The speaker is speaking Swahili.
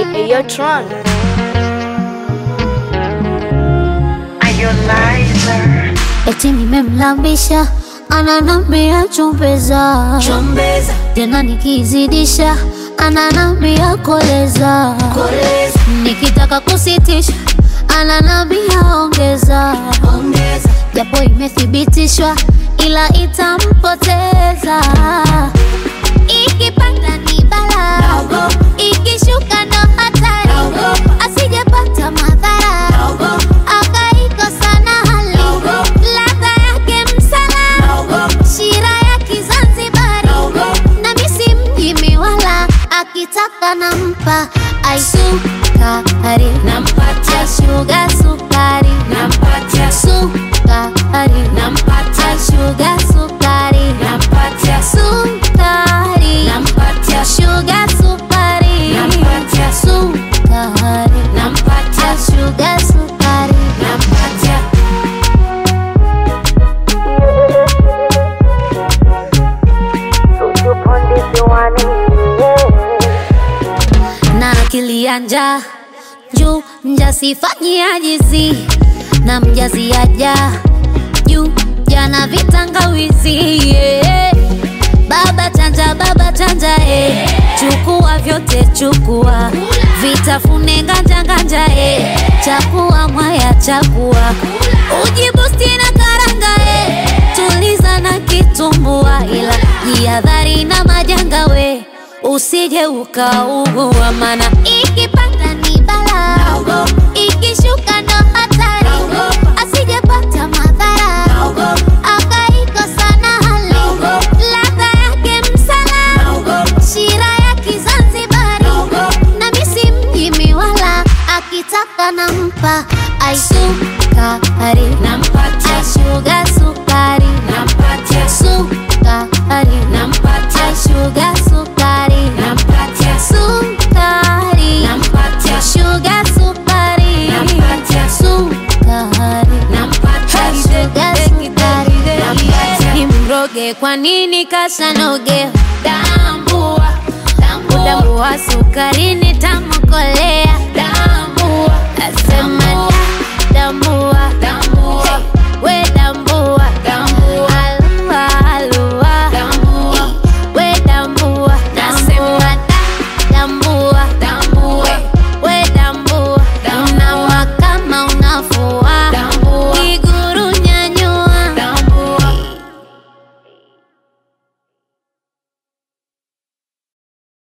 Hey, yo, Tron. Eti nimemlambisha ananambia chumbeza, Chombeza, tena nikizidisha ananambia koleza, koleza, nikitaka kusitisha ananambia ongeza, ongeza, japo imethibitishwa ila itampoteza. Ikipanda ni bala, naogopa, ikishuka ndo hatari, naogopa, asijepata madhara, naogopa, akaikosa na hali, naogopa, ladha yake msala, naogopa, shira ya Kizanzibari, naogopa, na misi mjimi wala, akitaka nampa aisukari, nampatia, aishuga sukari, nampatia, sukari, nampatia, aishuga sukari, nampatia, sukari, nampatia, sugar sukari, nampatia, sukari, nampatia, sugar sukari. nampatia. Na akili ya njaa juu mjasifanyi ajizi na mjazi aja juu jana vitangawizi, yeah. Baba chanja chukua vyote chukua, vitafune nganja nganja, chakua mwaya chakua, ujibusti na karanga, tuliza na kitumbua, ila jihadhari na majanga we, usije ukaugua, mana ikipanda ni bala, Naogopa, ikishuka ndo hatari, naogopa, asijepata madhara, naogopa, akaikosa na hali, naogopa, ladha yake msala, naogopa, shira ya Kizanzibari, naogopa, na misi mjimi wala, akitaka nampa aisukari, nampatia, aishuga sukari, nampatia, sukari, nampatia, aishuga sukari, nampatia, sukari, nampatia, sugar sukari, nampatia, sukari, nampatia, sugar sukari, nampatia. nimroge kwa nini kasanoge, Tambua, tambua, udambua sukari nitamkolea.